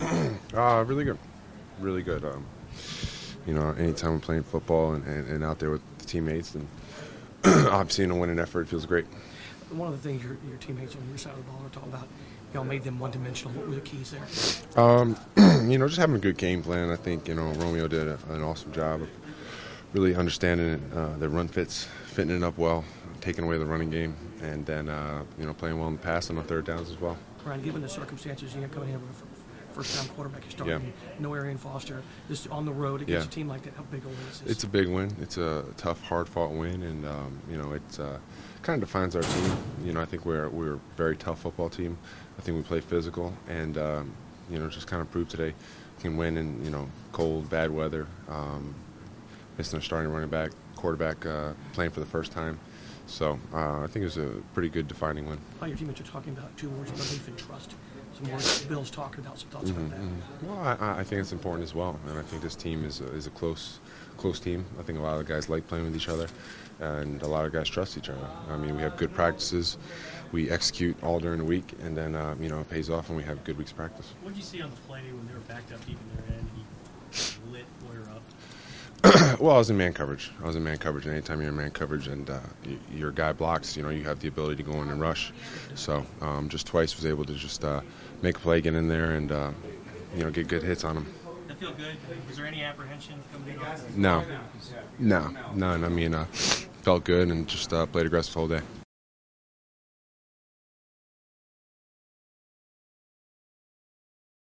Really good, really good. Anytime I'm playing football and out there with the teammates, and obviously in a winning effort, it feels great. One of the things your teammates on your side of the ball are talking about, y'all made them one-dimensional. What were the keys there? Just having a good game plan. I think Romeo did an awesome job of really understanding the run fitting it up well, taking away the running game, and then playing well in the pass and on third downs as well. Ryan, given the circumstances, coming in with a first-time quarterback, you're starting no Arian Foster, just on the road against a team like that. How big a win is this? It's a big win. It's a tough, hard-fought win, and it's kind of defines our team. I think we're a very tough football team. I think we play physical, and just kind of prove today we can win in cold, bad weather. Missing our starting running back, quarterback playing for the first time. So I think it was a pretty good defining win. Your teammates are talking about two words: belief and trust. Some words Bill's talking about. Some thoughts about that. Well, I think it's important as well, and I think this team is a close team. I think a lot of the guys like playing with each other, and a lot of guys trust each other. I mean, we have good practices, we execute all during the week, and then it pays off when we have good weeks practice. What did you see on the play when they were backed up deep in their end? He lit Boyer up. Well, I was in man coverage. And anytime you're in man coverage and your guy blocks, you have the ability to go in and rush. So just twice was able to just make a play, get in there, and get good hits on him. That feel good? Was there any apprehension coming in? No, none. I mean, felt good and just played aggressive all day.